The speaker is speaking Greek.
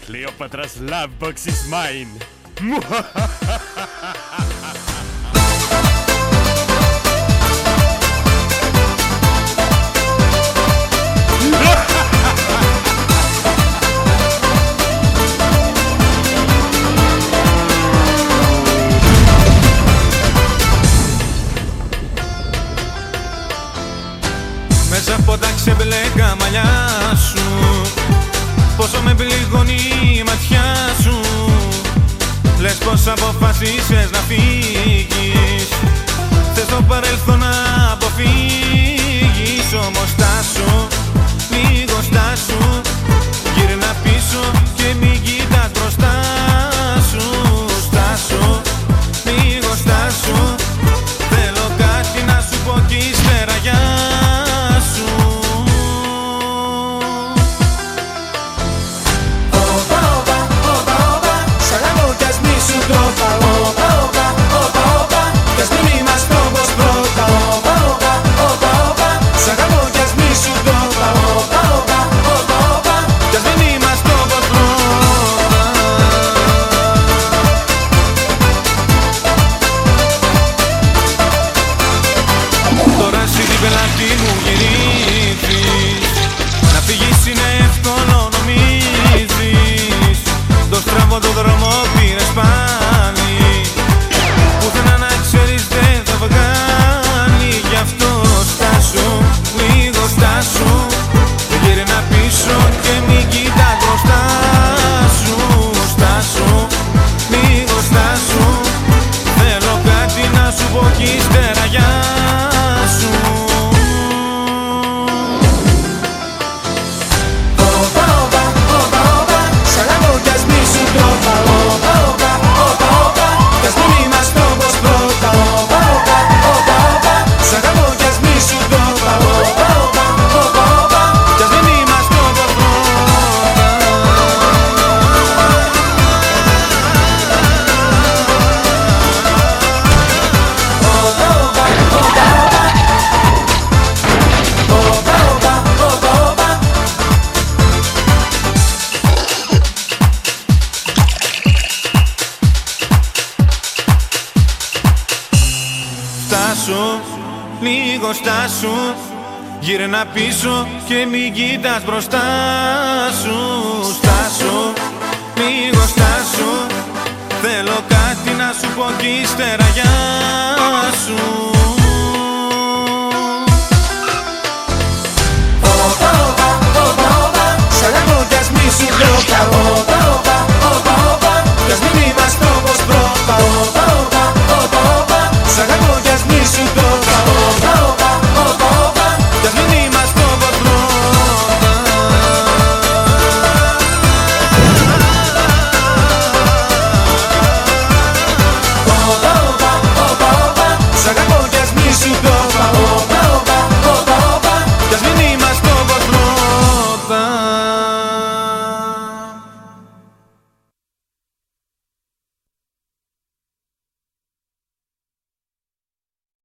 Cleopatra's love box is mine. Μέσα από τα ξεμπλέκα μαλλιά σου, πόσο με πληγώνει η ματιά σου. Λες πως αποφασίσες να φύγεις, θες το παρελθόν να αποφύγεις. Όμως στάσου, λίγο στάσου, γύρνα πίσω και μην κοιτάς μπροστά σου. Στάσου, λίγο στάσου, θέλω κάτι να σου πω κι ύστερα γεια σου. Τώρα εσύ την πελάτη μου γυρίζεις, να φύγεις είναι εύκολο νομίζεις. Το στραβό το δρόμο πήρες πάλι, πουθενά να ξέρεις δεν θα βγάλει. Γι' αυτό στάσου, λίγο στάσου, γύρνα πίσω και μην κοιτάς μπροστά σου. Στάσου, λίγο στάσου, θέλω κάτι να σου πω κι ύστερα γεια σου. Στάσου, λίγο στάσου, γύρνα πίσω και μην κοιτάς μπροστά σου. Στάσου, λίγο στάσου, θέλω κάτι να σου πω κι ύστερα γεια σου.